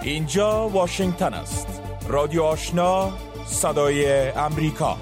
اینجا واشنگتن است. رادیو آشنا، صدای امریکا.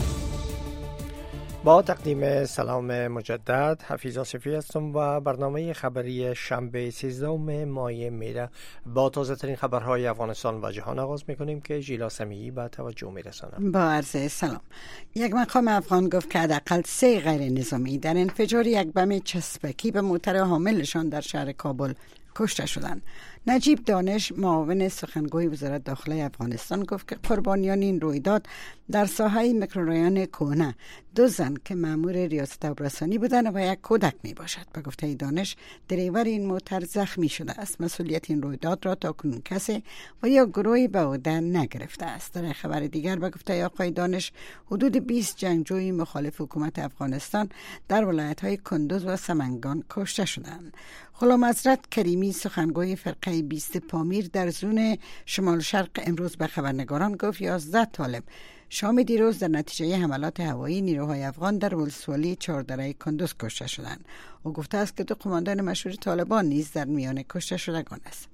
با تقدیم سلام مجدد، حفیظ آصفی هستم و برنامه خبری شنبه 13 ماه میره با تازه ترین خبرهای افغانستان و جهان آغاز میکنیم که ژیلا سمیعی به توجه میرسانم. با عرض سلام. یک مقام افغان گفت که حداقل 3 غیر نظامی در انفجار یک بم چسبکی به موتر حاملشان در شهر کابل کشته شدند. نجیب دانش، معاون سخنگوی وزارت داخله افغانستان، گفت که قربانیان این رویداد در ساحه میکرورایان کهنه 2 زن که مأمور ریاست ابرسانی بودند و یک کودک می باشد. به گفته دانش، دریور این موتر زخمی شده است. مسئولیت این رویداد را تاکنون کسی و یا گروهی به عهده نگرفته است. در خبر دیگر به گفته آقای دانش، حدود 20 جنگجوی مخالف حکومت افغانستان در ولایت‌های کندوز و سمنگان کشته شدند. غلام حضرت کریمی، سخنگوی فرقه 20 پامیر در زون شمال شرق، امروز به خبرنگاران گفت 11 طالب شام دیروز در نتیجه حملات هوایی نیروهای افغان در ولسوالی چهاردره کندوز کشته شدند. او گفته است که 2 قماندان مشهور طالبان نیز در میان کشته شدگان است.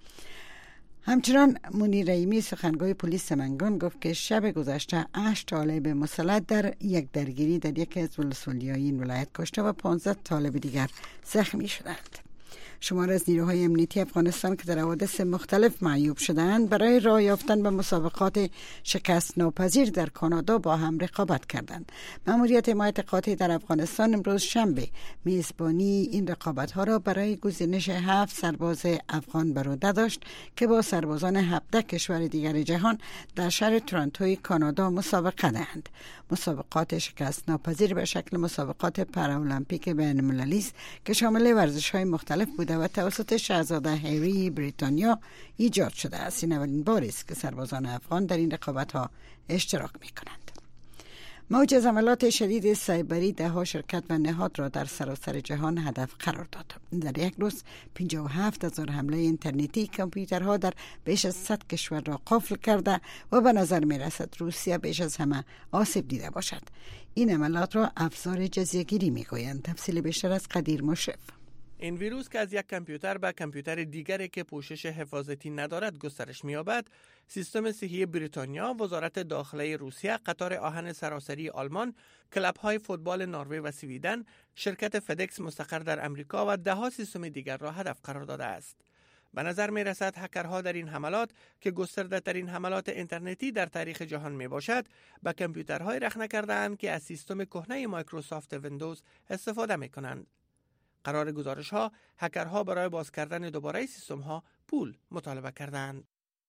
همچنان منیر رحیمی، سخنگوی پلیس سمنگان، گفت که شب گذشته 8 طالب مسلح در یک درگیری در یکی از ولسوالی‌های این ولایت کشته و 15 طالب دیگر زخمی شدند. شمار از نیروهای امنیتی افغانستان که در حوادث مختلف معیوب شدند برای راه یافتن به مسابقات شکست ناپذیر در کانادا با هم رقابت کردند. مأموریت حمایت قاطع در افغانستان امروز شنبه میزبانی این رقابت‌ها را برای گزینش 7 سرباز افغان بر عهده داشت که با سربازان 17 کشور دیگر جهان در شهر تورنتوی کانادا مسابقه دهند. مسابقات شکست ناپذیر به شکل مسابقات پارالمپیک بین‌المللی است که شامل ورزش‌های مختلف بوده و توسط شاهزاده هری بریتانیا ایجاد شده است. این اولین بار است که سربازان افغان در این رقابت‌ها اشتراک می‌کنند. موج از حملات شدید سایبری 10 شرکت و نهاد را در سراسر جهان هدف قرار داد. در یک روز 57,000 حمله اینترنتی کامپیوترها در بیش از 100 کشور را قفل کرده و به نظر می‌رسد روسیه بیش از همه آسیب دیده باشد. این حملات را افزار جزیه‌گیری می‌گویند. تفصیل بیشتر از قدیر مشرف. این ویروس که از یک کامپیوتر به کامپیوتر دیگری که پوشش حفاظتی ندارد گسترش می‌یابد، سیستم صحی بریتانیا، وزارت داخله روسیه، قطار آهن سراسری آلمان، کلب‌های فوتبال نروژ و سویدن، شرکت فدکس مستقر در امریکا و 10 سیستم دیگر را هدف قرار داده است. به نظر می‌رسد هکرها در این حملات که گسترده‌ترین حملات اینترنتی در تاریخ جهان میباشد، به کامپیوترهای رخنه کرده‌اند که از سیستم کهنه مایکروسافت ویندوز استفاده می‌کنند. قرار گزارش ها، هکرها برای باز کردن دوباره سیستم ها پول مطالبه کردند.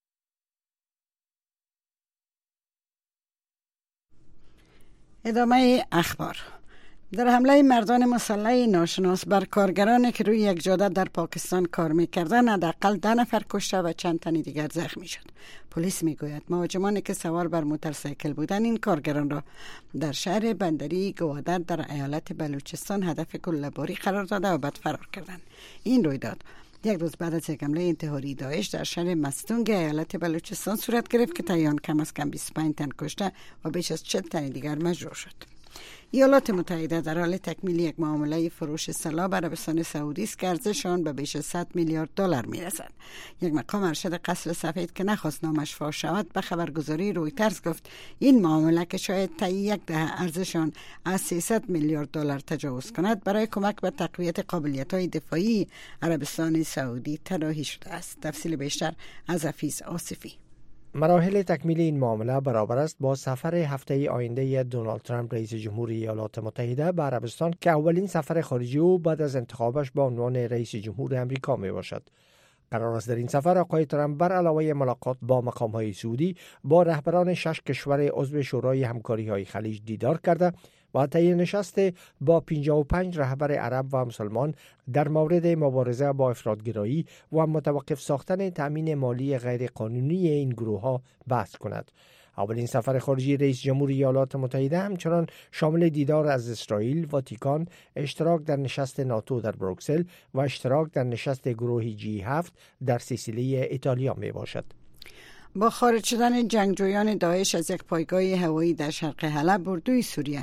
ادامه اخبار. در حمله مردان مسلح ناشناس بر کارگرانی که روی یک جاده در پاکستان کار می‌کردند، حداقل 10 نفر کشته و چند تن دیگر زخمی شد. پلیس میگوید مهاجمانی که سوار بر موتورسیکل بودند این کارگران را در شهر بندری گوادر در ایالت بلوچستان هدف گله‌باری قرار داده و بعد فرار کردند. این رویداد یک روز بعد از یک حمله انتحاری داعش در شهر مستونگ ایالت بلوچستان صورت گرفت که تا آن کم از کم 25 تن کشته و بیش از 40 تن دیگر مجروح شد. ایالات متحده در حال تکمیل یک معامله فروش سلاح به عربستان سعودی است که ارزش آن به بیش از 100 میلیارد دلار میرسد. یک مقام ارشد قصر سفید که نخواست نامش فاش شود به خبرگزاری رویترز گفت این معامله که شاید تا 10 ارزش آن از 300 میلیارد دلار تجاوز کند، برای کمک به تقویت قابلیت‌های دفاعی عربستان سعودی طراحی شده است. تفصیل بیشتر از حفیظ آصفی. مراحل تکمیل این معامله برابر است با سفر هفته آینده دونالد ترامپ رئیس جمهوری ایالات متحده به عربستان که اولین سفر خارجی او بعد از انتخابش به عنوان رئیس جمهور امریکا می باشد. قرار است در این سفر آقای ترامپ بر علاوه ملاقات با مقام‌های سعودی با رهبران 6 کشور عضو شورای همکاری‌های خلیج دیدار کرده و طی نشست با 55 رهبر عرب و مسلمان در مورد مبارزه با افراط‌گرایی و متوقف ساختن تأمین مالی غیرقانونی این گروه‌ها بحث کند. اولین سفر خارجی رئیس جمهور ایالات متحده همچنان شامل دیدار از اسرائیل، واتیکان، اشتراک در نشست ناتو در بروکسل و اشتراک در نشست گروه G7 در سیسیلی ایتالیا می باشد. با خارج شدن جنگجویان داعش از یک پایگاه هوایی در شرق حلب، اردوی سوریه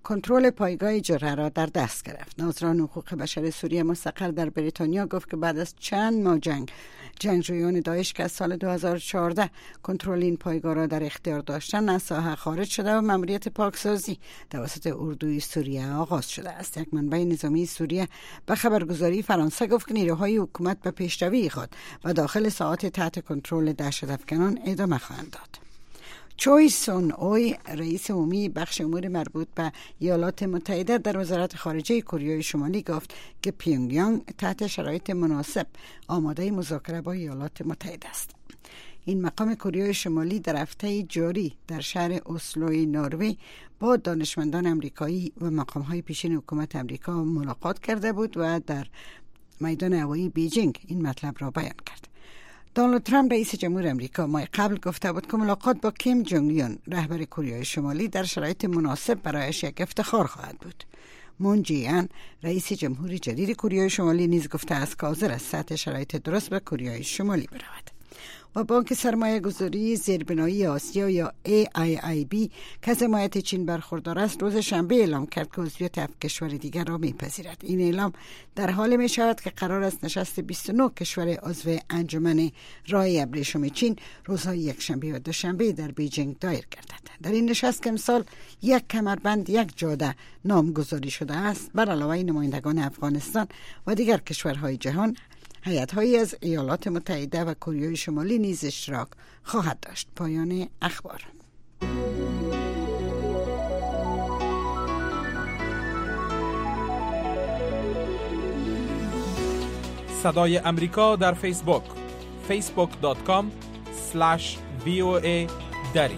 کنترل پایگاه جره را در دست گرفت. ناظران حقوق بشر سوریه مستقر در بریتانیا گفت که بعد از چند ماه جنگجویان داعش که از سال 2014 کنترل این پایگاه را در اختیار داشتند از ساحه خارج شده و ماموریت پاکسازی توسط اردوی سوریه آغاز شده است. یک منبع نظامی سوریه به خبرگزاری فرانسه گفت که نیروهای حکومت به پیشروی خود و داخل ساعات تحت کنترل دهشت‌افکنان ادامه خواهند داد. چوی سون اوی رئیس عمومی بخش امور مربوط به ایالات متحده در وزارت خارجه کره شمالی گفت که پیونگیانگ تحت شرایط مناسب آماده مذاکره با ایالات متحده است. این مقام کره شمالی در هفته جاری در شهر اسلوی نروژ با دانشمندان امریکایی و مقام‌های پیشین حکومت امریکا ملاقات کرده بود و در میدان هوایی بیجینگ این مطلب را بیان کرد. دونالد ترامپ رئیس جمهور امریکا ماه قبل گفته بود که ملاقات با کیم جونگ یون رهبر کره شمالی در شرایط مناسب برایش یک افتخار خواهد بود. مون جی ان رئیس جمهور جدید کره شمالی نیز گفته است که حاضر است تحت شرایط درست به کره شمالی برود. و بانک سرمایه گذاری زیربنایی آسیا یا AIIB که از حمایت چین برخوردار است روز شنبه اعلام کرد که عضویت 7 کشور دیگر را میپذیرد. این اعلام در حال می شود که قرار است نشست 29 کشور عضو انجمن راه ابریشم چین روزهای یکشنبه و دوشنبه در بیجینگ دایر گردد. در این نشست که امسال یک کمربند یک جاده نامگذاری شده است بر علاوه نمایندگان افغانستان و دیگر کشورهای جهان، هیئت‌هایی از ایالات متحده و کره شمالی نیز اشتراک خواهد داشت. پایان اخبار. صدای امریکا در فیسبوک facebook.com/VOA دری.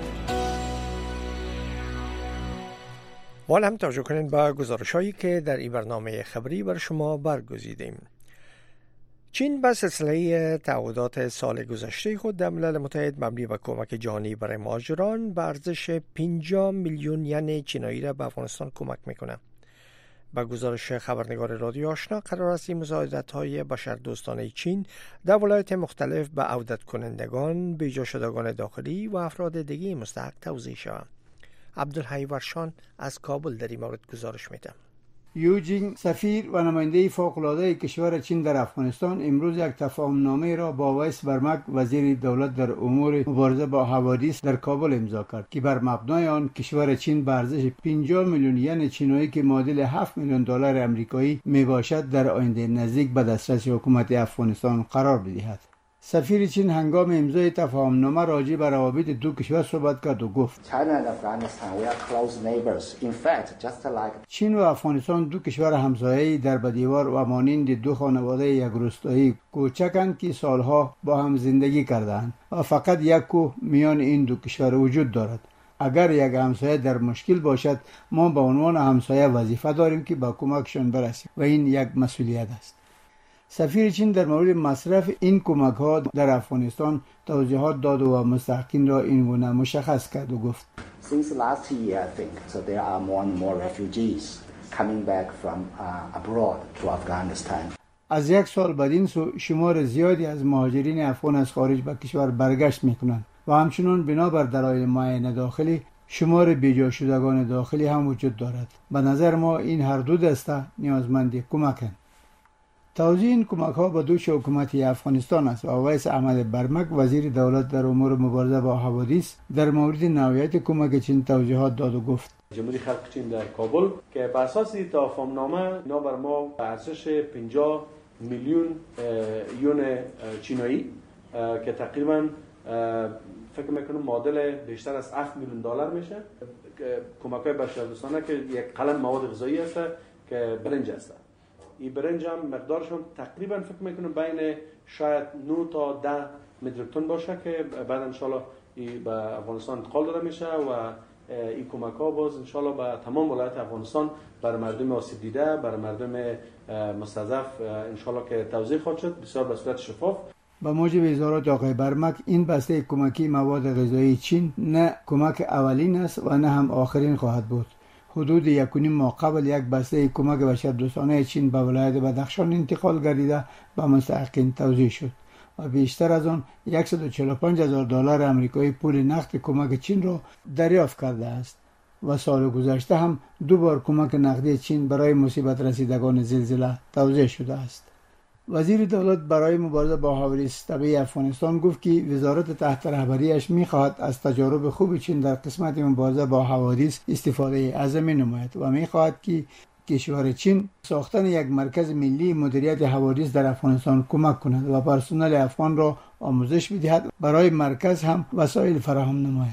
حالا هم توجه کنید به گزارش‌هایی که در این برنامه خبری بر شما برگزیدیم. چین به سلسله تعهدات سال گذشته خود در ملل متحد مبنی بر کمک جهانی برای مهاجران به ارزش 50 میلیون ین چینایی را به افغانستان کمک میکنه. با گزارش خبرنگار رادیو آشنا قرار است این مساعدت‌های بشردوستانه چین در ولایات مختلف به عودت کنندگان، بیجا شدگان داخلی و افراد دیگه مستحق توزیع شود. عبدالحی ورشان از کابل در این مورد گزارش میده. یوجین سفیر و نماینده فوق‌العاده کشور چین در افغانستان امروز یک تفاهمنامه را با ویس برمک وزیر دولت در امور مبارزه با حوادث در کابل امضا کرد که بر مبنای آن کشور چین به ارزش 50 میلیون ین چینی که معادل 7 میلیون دلار آمریکایی میباشد در آینده نزدیک به دسترس حکومت افغانستان قرار بدهد. سفیر چین هنگام امضای تفاهمنامه راجع به روابط دو کشور صحبت کرد و گفت چین و افغانستان دو کشور همسایه‌ای در به دیوار و مانند دو خانواده یک روستایی کوچکند که سالها با هم زندگی کردند و فقط یک کوه میان این دو کشور وجود دارد. اگر یک همسایه در مشکل باشد ما به عنوان همسایه وظیفه داریم که با کمکشان برسیم و این یک مسئولیت است. سفیر چین در مورد مصرف این کمک ها در افغانستان توضیحات داد و مستحقین را این گونه مشخص کرد و گفت Since last year I think so there are more and more refugees coming back from abroad to Afghanistan. از یک سال بعد این شمار زیادی از مهاجرین افغان از خارج به کشور برگشت میکنند و همچنین بنابر دلایل معین داخلی شمار بیجا شدگان داخلی هم وجود دارد. به نظر ما این هر دو دسته نیازمند کمکند. توزیع این کمک ها به دوش حکومت افغانستان است و ویس احمد برمک وزیر دولت در امور مبارزه با حوادث در مورد نوعیت کمک چین توضیحات داد و گفت جمهوری خلق چین در کابل که بر اساس تفاهمنامه اینا بر ما به ارزش 50 میلیون یون چینایی که تقریبا فکر میکنم معادل بیشتر از 7 میلیون دلار میشه کمک های بشردوستانه که یک قلم مواد غذایی است که برنج است. این برنج هم مقدارشون تقریبا فکر میکنم بین شاید 9 تا 10 متریک تن باشه که بعد ان شاء الله به افغانستان انتقال داده میشه و این کمک ها باز ان شاء الله به تمام ولایت افغانستان بر مردم آسیب دیده، بر مردم مستضعف ان شاء الله که توزیع خواهد شد بسیار به صورت شفاف. با موجب اظهارات آقای برمک این بسته کمکی مواد غذایی چین نه کمک اولین است و نه هم آخرین خواهد بود. حدود 1.5 ماه قبل یک بسته کمک بشردوستانه چین به ولایت بدخشان انتقال گردیده به مستحقین توزیع شد و بیشتر از آن 145,000 دلار آمریکایی پول نقد کمک چین را دریافت کرده است. و سال گذشته هم 2 بار کمک نقدی چین برای مصیبت رسیدگان زلزله توزیع شده است. وزیر دولت برای مبارزه با حوادث طبیعی افغانستان گفت که وزارت تحت رهبریش می‌خواهد از تجارب خوب چین در قسمت مبارزه با حوادث استفاده عظیم نماید و می‌خواهد که کشور چین ساختن یک مرکز ملی مدیریت حوادث در افغانستان کمک کند و پرسنل افغان را آموزش بدهد، برای مرکز هم وسایل فراهم نماید.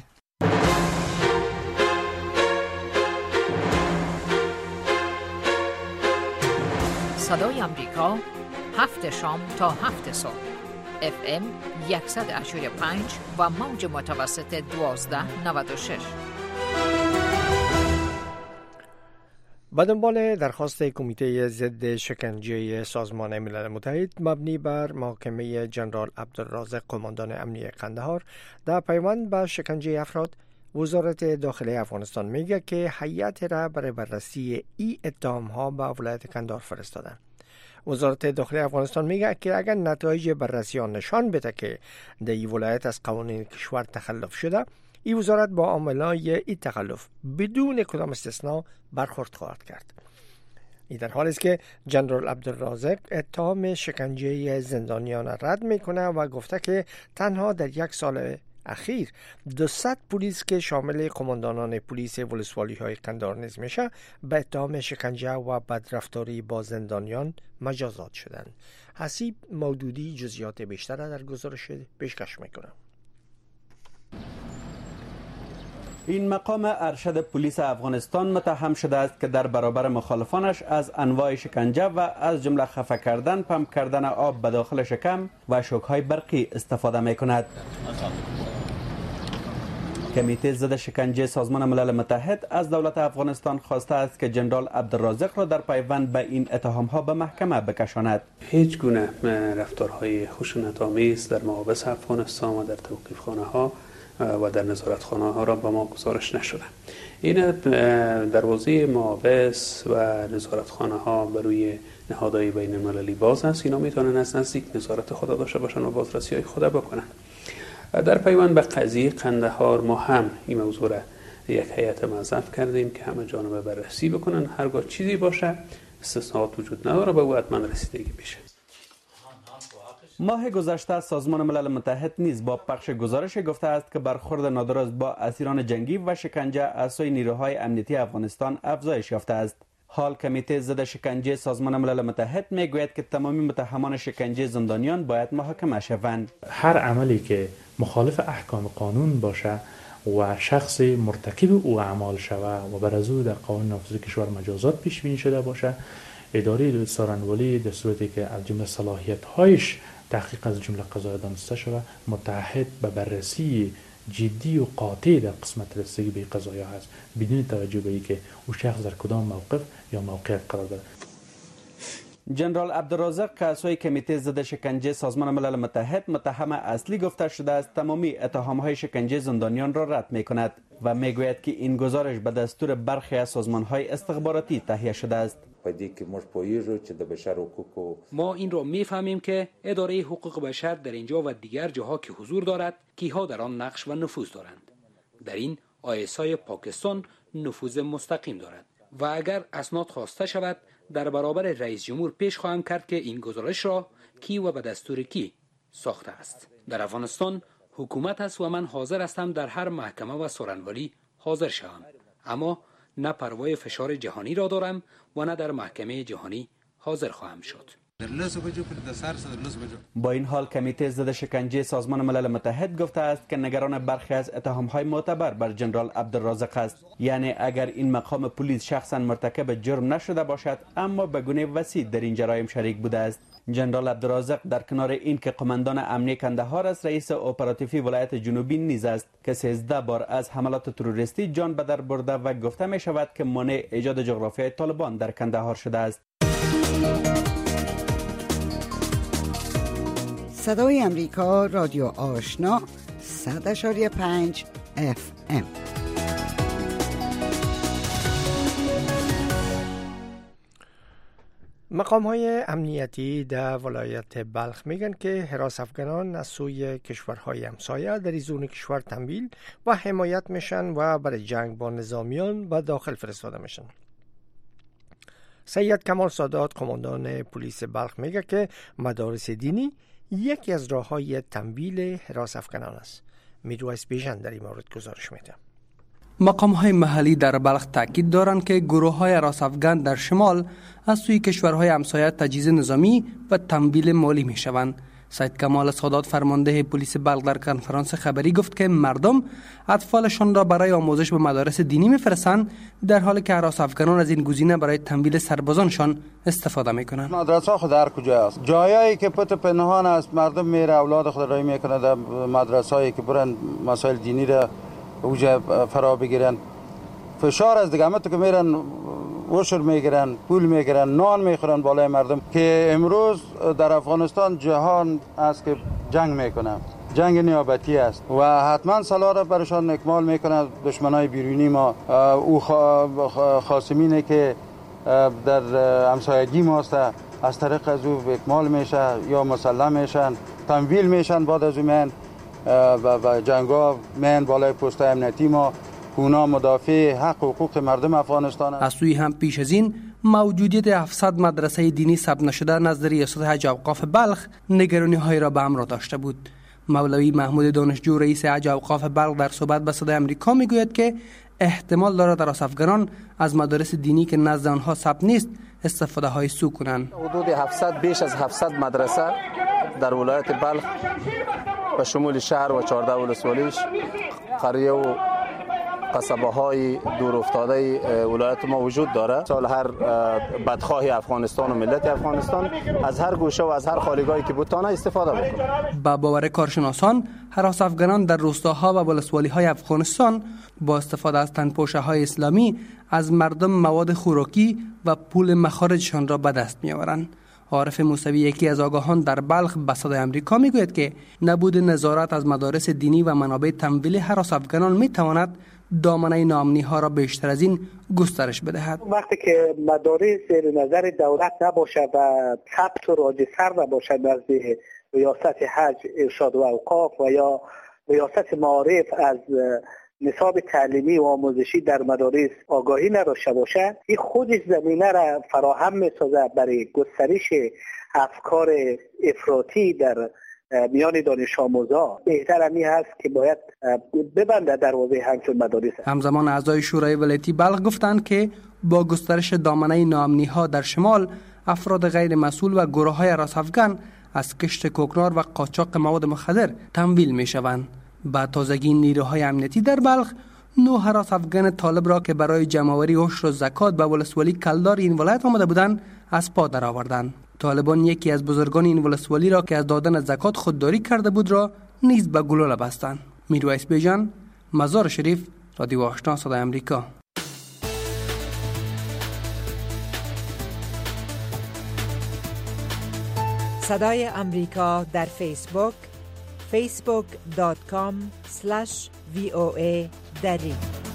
صدای آمریکا 7 شام تا 7 صبح FM 100.5 و موج متوسط 1296. به دنبال درخواست کمیته ضد شکنجه سازمان ملل متحد مبنی بر محاکمه جنرال عبدالرازق قماندان امنیه قندهار در پیوند به شکنجه افراد، وزارت داخلی افغانستان میگه که هیئت را برای بررسی این اتهام‌ها به ولایت قندهار فرستادن. وزارت داخلی افغانستان میگه که اگر نتایج بررسی آن نشان بده که در این ولایت از قوانین کشور تخلف شده، این وزارت با عاملای این تخلف بدون کدام استثناء برخورد خواهد کرد. این در حالی است که جنرال عبدالرازق اتهام شکنجه زندانیان رد میکنه و گفته که تنها در 1 سال اخیر 200 پلیس که شامل قماندانان پلیس ولسوالی های قندهار نیز میشه به اتهام شکنجه و بدرفتاری با زندانیان مجازات شدند. حسیب مودودی جزئیات بیشتر در گزارش پیشکش میکنه. این مقام ارشد پلیس افغانستان متهم شده است که در برابر مخالفانش از انواع شکنجه و از جمله خفه کردن، پمپ کردن آب به داخل شکم و شوک‌های برقی استفاده می‌کند. کمیته ضد شکنجه سازمان ملل متحد از دولت افغانستان خواسته است که جنرال عبدالرازق را در پیوند به این اتهام‌ها به محکمه بکشاند. هیچ گونه رفتارهای خشونت‌آمیز در محابس افغانستان و در توقیف‌خانه‌ها و در نظارتخانه‌ها را به ما گزارش نشده. این دروازه محابس و نظارتخانه‌ها بر روی نهادهای بین‌المللی باز است. اینا میتونن از نزدیک نظارت خود داشته باشن و بازرسی‌های خود بکنن. در پیوند به قضیه قندهار ما هم این موضوع را یک هیئت موظف کردیم که همه جانبه بررسی بکنن. هرگاه چیزی باشه استثناءات وجود نداره به او حتما رسیدگی بشه. ماه گذشته سازمان ملل متحد نیز با پخش گزارش گفته است که برخورد نادرست با اسیران جنگی و شکنجه از سوی نیروهای امنیتی افغانستان افزایش یافته است. حال کمیته ضد شکنجه سازمان ملل متحد میگوید که تمامی متهمان شکنجه زندانیان باید محاکمه شوند. هر عملی که مخالف احکام قانون باشه و شخص مرتکب او اعمال شود و بر از او در قانون نافذ کشور مجازات پیش بینی شده باشه، اداره سارنوالی در صورتی که از جمله صلاحیت‌هایش تحقیق از جمله قضایا دانسته شده متعهد به بررسی جدی و قاطع در قسمت رسیدگی به قضایا هست، بدون توجه به اینکه او شخص در کدام موقف یا موقعیت قرار دارد. جنرال عبدالرازق که از سوی کمیته ضد شکنجه سازمان ملل متحد متهم اصلی گفته شده است، تمامی اتهام‌های شکنجه زندانیان را رد می‌کند و میگوید که این گزارش به دستور برخی از سازمان‌های استخباراتی تهیه شده است. ما این را میفهمیم که اداره حقوق بشر در اینجا و دیگر جاها که حضور دارد، کیها در آن نقش و نفوذ دارند. در این ISI پاکستان نفوذ مستقیم دارد و اگر اسناد خواسته شود در برابر رئیس جمهور پیش خواهم کرد که این گزارش را کی و به دستور کی ساخته است. در افغانستان حکومت است و من حاضر هستم در هر محکمه و سارنوالی حاضر شوم، اما نه پروای فشار جهانی را دارم و نه در محکمه جهانی حاضر خواهم شد. با این حال کمیته ضد شکنجه سازمان ملل متحد گفته است که نگران برخی از اتهام‌های معتبر بر جنرال عبدالرازق است. یعنی اگر این مقام پلیس شخصا مرتکب جرم نشده باشد اما به گونه وسیع در این جرایم شریک بوده است. جنرال عبدالرازق در کنار این که قماندان امنیه قندهار است، رئیس اپراتیفی ولایت جنوبی نیز است که 13 بار از حملات تروریستی جان به در برده و گفته می شود که مانع ایجاد جغرافیای طالبان در قندهار شده است. صدای امریکا، رادیو آشنا 100.5 FM. مقام‌های امنیتی در ولایت بلخ میگن که حراس افغانان از سوی کشورهای همسایه در زون کشور تمویل و حمایت میشن و برای جنگ با نظامیان و داخل فرستاده میشن. سید کمال سادات قماندان پلیس بلخ میگه که مدارس دینی یکی از راه‌های تمویل حراس افغانان است. میرویس بیژن در این مورد گزارش میده. مقام‌های محلی در بلخ تاکید دارند که گروه‌های حراس افغان در شمال از سوی کشورهای همسایه تجهیز نظامی و تمویل مالی می‌شوند. سید کمال سادات فرمانده پلیس بلخ در کنفرانس خبری گفت که مردم اطفالشان را برای آموزش به مدارس دینی می‌فرستند، در حالی که حراس افغانان از این گزینه برای تمویل سربازانشان استفاده می‌کنند. مدرسه خود هر کجا است، جایی که پت پنهان است، مردم میره اولاد خود را می‌کنه در مدرسه‌ای که برن مسائل دینی را اوجه فرا بگیرن. فشار از دیگه همت که میرن وشر میگیرن، پول میگیرن، نان میخورن بالای مردم، که امروز در افغانستان جهان است که جنگ میکنه، جنگ نیابتی است و حتما سلاح را برشان اکمال میکنه دشمنای بیرونی ما. او خاصمینه که در همسایگی ماست از طریق از او اکمال میشه یا مسلم میشن، تمویل میشن، بعد از اون و جنگا من بالای پست امنیتی ما اونا مدافع حق و حقوق مردم افغانستان است. از سوی هم پیش از این موجودیت 700 مدرسه دینی ثبت نشده نزد ریاست حج اوقاف بلخ نگرانی های را به همراه داشته بود. مولوی محمود دانشجو رئیس حج اوقاف بلخ در صحبت با صدای آمریکا میگوید که احتمال دارد حراس افغانان از مدارس دینی که نزد آنها ثبت نیست استفاده های سو کنند. حدود 700 بیش از 700 مدرسه در ولایت بلخ به شمول شهر و 14 ولسوالیش، قریه و قصبه های دور افتاده ولایت ما وجود داره. سال هر بدخواهی افغانستان و ملت افغانستان از هر گوشه و از هر خالیگاهی که بتانه استفاده بکنه. با باور کارشناسان، حراس افغانان در روستاها و ولسوالی های افغانستان با استفاده از تنپوشه های اسلامی از مردم مواد خوراکی و پول مخارجشان را به دست می آورند. عارف موسوی، یکی از آگاهان در بلخ، به صدای آمریکا میگوید که نبود نظارت از مدارس دینی و منابع تمویل حراس افغانان میتواند دامنه ناامنی ها را بیشتر از این گسترش بدهد. وقتی که مدارس زیر نظر دولت نباشد و ثبت و راجستر نباشد نزد ریاست حج ارشاد و اوقاف و یا ریاست معارف از نصاب تعلیمی و آموزشی در مدارس آگاهی نداشته باشد، این خودش زمینه را فراهم می‌سازد برای گسترش افکار افراطی در میان دانش آموزا. بهتر همی هست که باید ببنده دروازه همچون مدارس. همزمان اعضای شورای ولایتی بلخ گفتند که با گسترش دامنه ناامنی ها در شمال، افراد غیر مسئول و گروه های حراس افغان از کشت کوکنار و قاچاق مواد مخدر تمویل می شوند. با تازگی نیروهای امنیتی در بلخ 9 حراس افغان طالب را که برای جمع‌آوری عشر و زکات به ولسوالی کلدار این ولایت آمده بودند از پا درآوردند. طالبان یکی از بزرگان این ولسوالی را که از دادن زکات خودداری کرده بود را نیز به گلوله بستند. میرویس بیژن، مزار شریف، رادیو آشنا، صدای آمریکا. صدای آمریکا در فیسبوک facebook.com/VOA دری.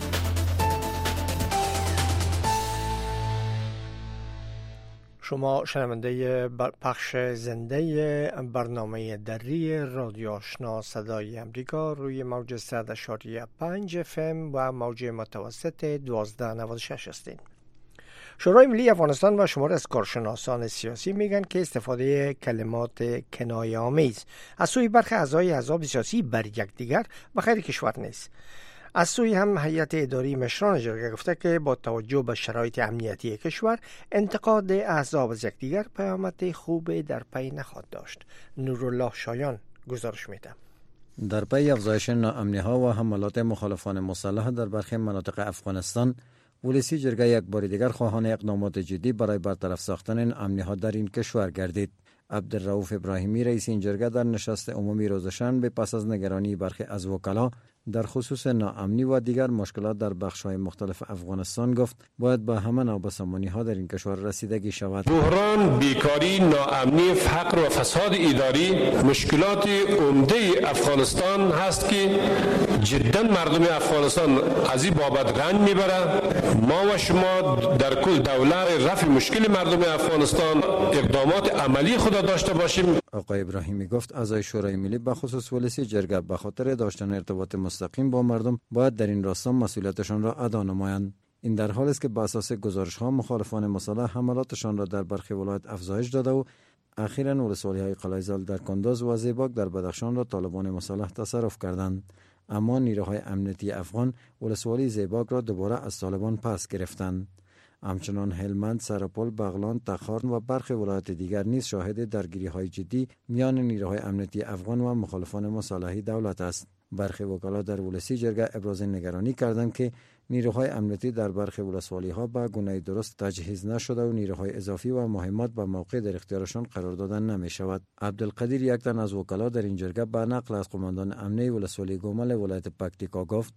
شما شنونده پخش زنده برنامه دری رادیو آشنا صدای امریکا روی موج 100.5 FM و موج متوسط 1296 هستید. شورای ملی افغانستان و شمار از کارشناسان سیاسی میگن که استفاده کلمات کنایه‌آمیز از سوی برخی اعضای احزاب سیاسی بر یکدیگر به خیر کشور نیست. از سوی هم هیئت اداری مشران جرگه گفته که با توجه به شرایط امنیتی کشور انتقاد احزاب از یکدیگر پیامد خوب در پی نخواهد داشت. نورالله شایان گزارش میده. در پی افزایش ناامنی‌ها و حملات مخالفان مسلح در برخی مناطق افغانستان، ولسی جرگه یک بار دیگر خواهان اقدامات جدی برای برطرف ساختن ناامنی‌ها در این کشور گردید. عبدالرؤوف ابراهیمی رئیس این جرگه در نشست عمومی روز شنبه پس از نگرانی برخی از وکلا در خصوص ناامنی و دیگر مشکلات در بخش‌های مختلف افغانستان گفت باید به همه نابسامانی‌ها در این کشور رسیدگی شود. بحران، بیکاری، ناامنی، فقر و فساد اداری مشکلات عمده افغانستان هست که جدا مردم افغانستان از این بابت رنج میبره. ما و شما در کل دولت رفع مشکل مردم افغانستان اقدامات عملی خود داشته باشیم. آقای ابراهیمی گفت اعضای شورای ملی به خصوص ولسی جرگه به خاطر داشتن ارتباط مستقیم با مردم باید در این راستا مسئولیتشان را ادا نمایند. این در حالی است که بر اساس گزارش‌ها مخالفان مسلح حملاتشان را در برخی ولایت افزایش داده و اخیراً ولسوالی‌های قلعه‌زال در کندوز و زیباک در بدخشان را طالبان مسلح تصرف کردند. اما نیروهای امنیتی افغان ولسوالی زیباک را دوباره از طالبان پس گرفتند. همچنان هلمند، سرپل، بغلان، تخار و برخی ولایات دیگر نیز شاهد درگیری‌های جدی میان نیروهای امنیتی افغان و مخالفان مسلحی دولت است. برخی وکلا در ولسی جرگه ابراز نگرانی کردند که نیروهای امنیتی در برخی ولسوالی‌ها به گونه درست تجهیز نشده و نیروهای اضافی و مهمات به موقع در اختیارشان قرار دادن نمی شود. عبدالقدیر یک تن از وکلا در این جرگه به نقل از قماندان امنیتی ولسوالی گومل ولایت پکتیکا گفت: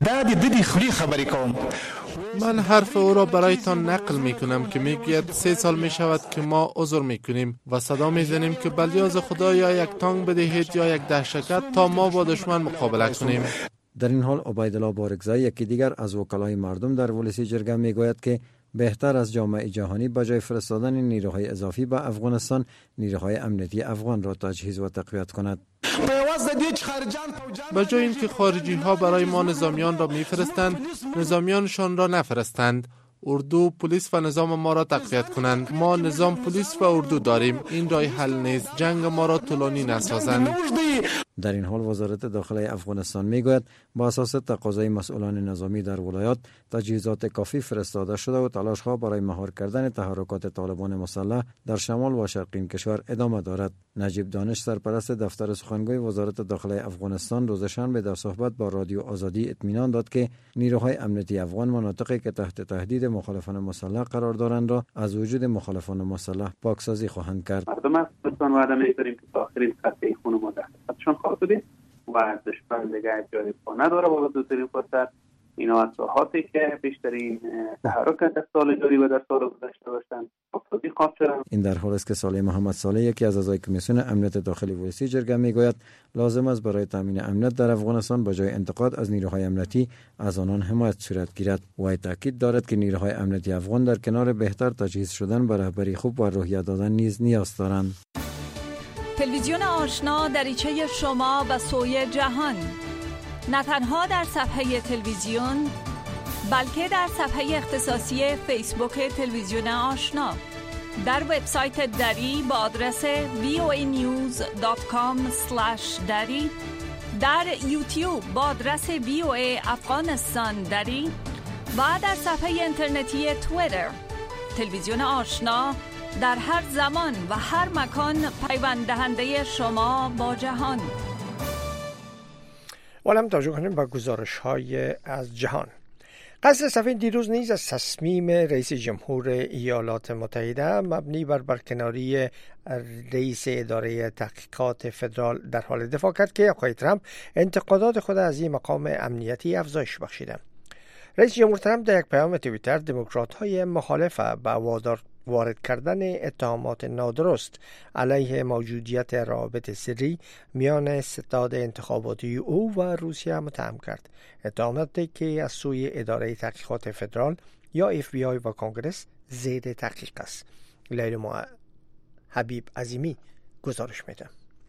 من حرف او را برایتان نقل می کنم که میگوید 3 سال می شود که ما عذر می کنیم و صدا می زنیم که بلیاز خدا یا یک تانک بدهید یا یک دهشت تا ما با دشمن مقابله کنیم. در این حال عبیدالله بارکزای یکی دیگر از وکلای مردم در ولسی جرگه میگوید که بهتر از جامعه جهانی بجای فرستادن نیروهای اضافی به افغانستان نیروهای امنیتی افغان را تجهیز و تقویت کند. به جای اینکه خارجی ها برای ما نظامیان را میفرستند، نظامیانشان را نفرستند. اردو، پلیس و نظام ما را تقویت کنند. ما نظام، پلیس و اردو داریم. این راه حل نیست. جنگ ما را طولانی نسازند. در این حال وزارت داخله افغانستان میگوید با اساس تقاضای مسئولان نظامی در ولایات تجهیزات کافی فرستاده شده و تلاش‌ها برای مهار کردن تحرکات طالبان مسلح در شمال و شرق این کشور ادامه دارد. نجیب دانش، سرپرست دفتر سخنگوی وزارت داخله افغانستان، روز شنبه در صحبت با رادیو آزادی اطمینان داد که نیروهای امنیتی افغان مناطقی که تحت تهدید مخالفان مسلح قرار دارند را از وجود مخالفان مسلح پاکسازی خواهند کرد. مردم از خودتان وعده می‌کنیم که تا آخرین قطعه خون ما در خدمتشان خواهد بودیم و دشمن دیگه جای پا نداره. با زودترین فرصت اینا از ساحاتی که بیشترین تحرک در سال جاری و در سال گذشته داشتن افتادی خواب شدن. این در حالی است که صالح محمد صالح، یکی از اعضای کمیسیون امنیت داخلی ولسی جرگه میگوید لازم است برای تامین امنیت در افغانستان بجای انتقاد از نیروهای امنیتی از آنان حمایت صورت گیرد. و تاکید دارد که نیروهای امنیتی افغان در کنار بهتر تجهیز شدن به رهبری خوب و روحیه دادن نیز نیاز دارند. تلویزیون آشنا دریچه شما به سوی جهان، نه تنها در صفحه تلویزیون بلکه در صفحه اختصاصی فیسبوک تلویزیون آشنا، در وبسایت دری با آدرس voanews.com/dari، در یوتیوب با آدرس VOA افغانستان دری و در صفحه اینترنتی توییتر. تلویزیون آشنا در هر زمان و هر مکان پیوند دهنده شما با جهان. ولم توجه کنیم به گزارش‌های از جهان. قصر سفید دیروز نیز از تصمیم رئیس جمهور ایالات متحده مبنی بر برکناری رئیس اداره تحقیقات فدرال در حال دفاع کرد که آقای ترامپ انتقادات خود از این مقام امنیتی افزایش بخشیده. رئیس جمهور ترامپ در یک پیام توییتر دموکرات‌های مخالف به وارد کردن اتهامات نادرست علیه موجودیت روابط سری میان ستاد انتخاباتی او و روسیه متهم کرد. اتهاماتی که از سوی اداره تحقیقات فدرال یا FBI و کنگرس زیر تحقیق است. لیلا حبیب عظیمی گزارش میده.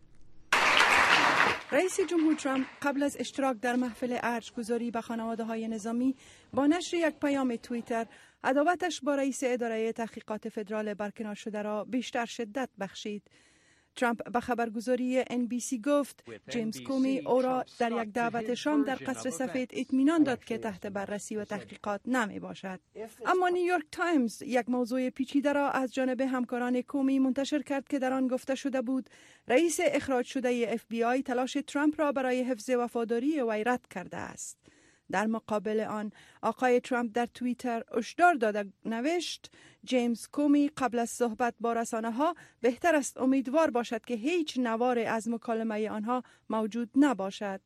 رئیس جمهور ترامپ قبل از اشتراک در محفل ارج‌گذاری به خانواده‌های نظامی با نشر یک پیام توییتر عداوتش با رئیس اداره تحقیقات فدرال برکنار شده را بیشتر شدت بخشید. ترامپ به خبرگزاری NBC گفت جیمز کومی او را در یک دعوت شام در قصر سفید اطمینان داد که تحت بررسی و تحقیقات نمی باشد. اما نیویورک تایمز یک موضوع پیچیده را از جانب همکاران کومی منتشر کرد که در آن گفته شده بود رئیس اخراج شده FBI تلاش ترامپ را برای حفظ وفاداری وی رد کرده است. در مقابل آن آقای ترامپ در توییتر هشدار داده نوشت جیمز کومی قبل از صحبت با رسانه‌ها بهتر است امیدوار باشد که هیچ نوار از مکالمه آنها موجود نباشد.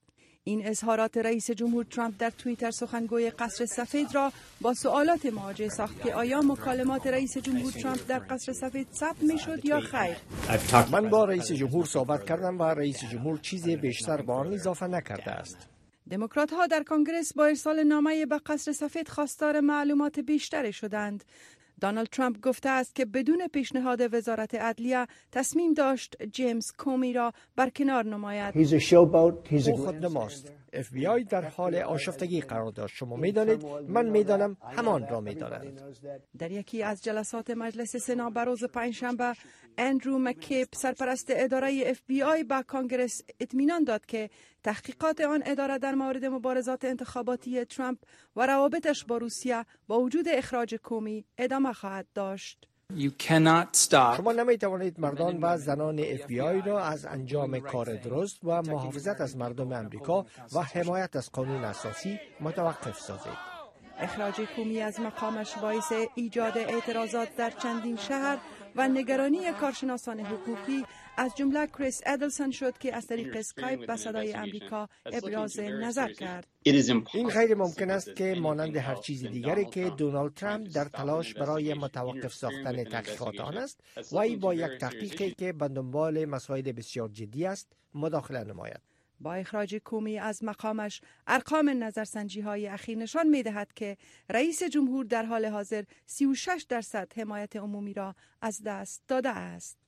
این اظهارات رئیس جمهور ترامپ در توییتر سخنگوی قصر سفید را با سوالات مواجه ساخت که آیا مکالمات رئیس جمهور ترامپ در قصر سفید ثبت میشد یا خیر. من با رئیس جمهور صحبت کردم و رئیس جمهور چیزی بیشتر به آن اضافه نکرده است. دموکرات ها در کنگره با ارسال نامه به قصر سفید خواستار معلومات بیشتری شدند. دونالد ترامپ گفته است که بدون پیشنهاد وزارت عدلیه تصمیم داشت جیمز کومی را برکنار نماید. او خودنماست. FBI در حال آشفتگی قرار داشت. شما میدانید، من میدانم، همان را میدانند. در یکی از جلسات مجلس سنا به روز پنجشنبه، اندرو مکیب سرپرست اداره FBI به کانگرس اطمینان داد که تحقیقات آن اداره در مورد مبارزات انتخاباتی ترامپ و روابطش با روسیه با وجود اخراج کومی ادامه خواهد داشت. شما نمیتوانید مردان و زنان FBI را از انجام کار درست و محافظت از مردم امریکا و حمایت از قانون اساسی متوقف سازید. اخراج کومی از مقامش باعث ایجاد اعتراضات در چندین شهر و نگرانی کارشناسان حقوقی از جمله کریس ادلسون شد که از طریق اسکایپ به صدای امریکا ابراز نظر کرد. این غیر ممکن است که مانند هر چیز دیگری که دونالد ترامپ در تلاش برای متوقف ساختن تحقیقات آن است، وی با یک تحقیقی که به دنبال مسائل بسیار جدی است مداخله نماید. با اخراج کومی از مقامش، ارقام نظرسنجی های اخیر نشان می دهد که رئیس جمهور در حال حاضر 36% حمایت عمومی را از دست داده است.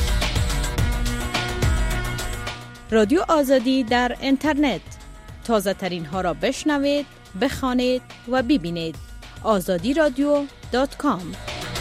رادیو آزادی در اینترنت، تازه ترین ها را بشنوید، بخوانید و ببینید. azadiradio.com.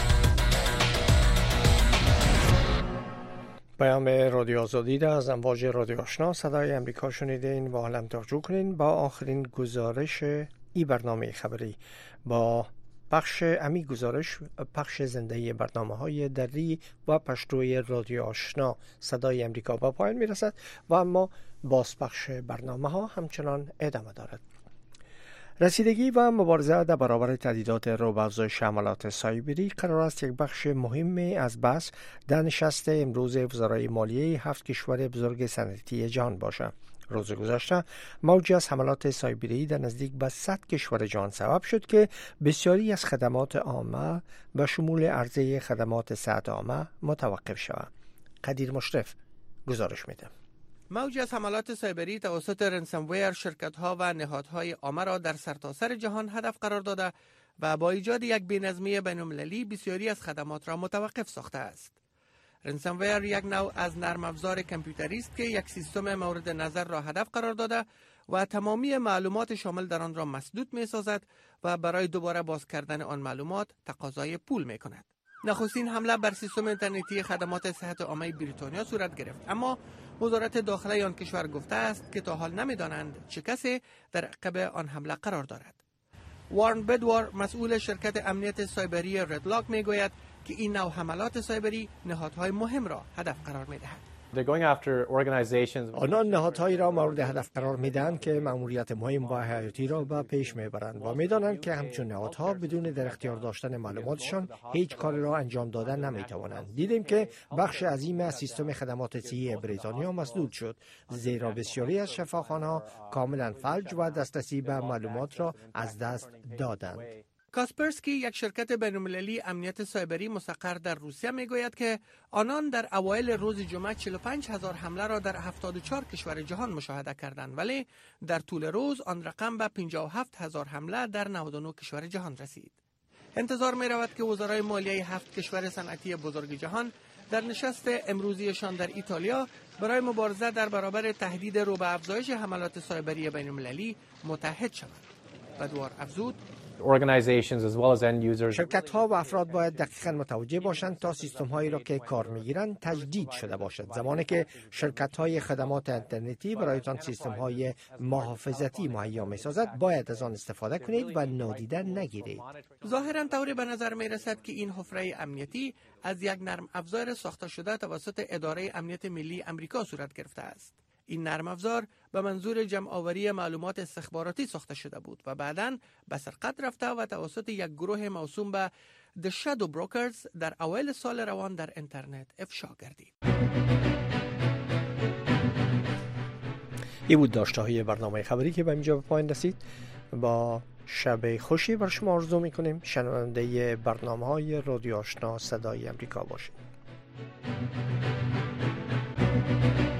پیام رادیو آزادی را از امواج رادیو آشنا صدای امریکا شنیدین و حالا توجه کنین با آخرین گزارش ای برنامه خبری. با گزارش پخش زنده برنامه‌های دری و پشتوی رادیو آشنا صدای امریکا با پایان میرسد و اما بازپخش برنامه‌ها همچنان ادامه دارد. رسیدگی و مبارزه در برابر تهدیدات رو به افزایش حملات سایبری قرار است یک بخش مهم از بحث در نشست امروز وزرای مالیه 7 کشور بزرگ صنعتی جهان باشد. روز گذشته موجی از حملات سایبری در نزدیک به 100 کشور جهان سبب شد که بسیاری از خدمات عامه به شمول عرضه خدمات صحت عامه متوقف شود. قدیر مشرف گزارش میده. موج از حملات سایبری توسط رنسمویر شرکت‌ها و نهادهای عامه را در سرتاسر جهان هدف قرار داده و با ایجاد یک بی‌نظمی بین‌المللی بسیاری از خدمات را متوقف ساخته است. رنسمویر یک نوع از نرم افزار کامپیوتری است که یک سیستم مورد نظر را هدف قرار داده و تمامی معلومات شامل در آن را مسدود می‌سازد و برای دوباره باز کردن آن معلومات تقاضای پول می‌کند. نخستین حمله بر سیستم اینترنتی خدمات صحت عامه بریتانیا صورت گرفت، اما وزارت داخله آن کشور گفته است که تا حال نمی‌دانند چه کسی در عقب آن حمله قرار دارد. وارن بدوار مسئول شرکت امنیت سایبری ردلاک میگوید که این نوع حملات سایبری نهادهای مهم را هدف قرار می‌دهد. آنان نهادهایی را مورد هدف قرار میدهند که مأموریت مهم و حیاتی را به پیش میبرند و میدانند که همچون نهادها بدون در اختیار داشتن معلوماتشان هیچ کاری را انجام دادن نمیتوانند. دیدیم که بخش عظیم از سیستم خدمات صحی بریتانیا مسدود شد، زیرا بسیاری از شفاخانه‌ها کاملا فلج و دسترسی به معلومات را از دست دادند. کاسپرسکی یک شرکت بین‌المللی امنیت سایبری مستقر در روسیه میگوید که آنان در اوایل روز جمعه 45,000 حمله را در 74 کشور جهان مشاهده کردند، ولی در طول روز آن رقم به 57,000 حمله در 99 کشور جهان رسید. انتظار می رود که وزرای مالیه 7 کشور صنعتی بزرگ جهان در نشست امروزیشان در ایتالیا برای مبارزه در برابر تهدید رو به افزایش حملات سایبری بین‌المللی متحد شوند. بدوار افزود شرکت‌ها و افراد باید دقیقاً متوجه باشند تا سیستم‌هایی را که کار می‌گیرند تجدید شده باشد. زمانی که شرکت‌های خدمات اینترنتی برایتان سیستم‌های محافظتی مهیا می‌سازد، باید از آن استفاده کنید و نادیده نگیرید. ظاهراً طوری به نظر می‌رسد که این حفره امنیتی از یک نرم افزار ساخته شده توسط اداره امنیت ملی آمریکا صورت گرفته است. این نرم افزار به منظور جمع‌آوری معلومات استخباراتی ساخته شده بود و بعداً به سرقت رفته و توسط یک گروه موسوم به The Shadow Brokers در اوایل سال روان در اینترنت افشا گردید. این بود داشته های برنامه خبری که به اینجا به پایان رسید. با شب خوشی بر شما آرزو میکنیم. شنونده برنامه های رادیو آشنا صدای امریکا باشید.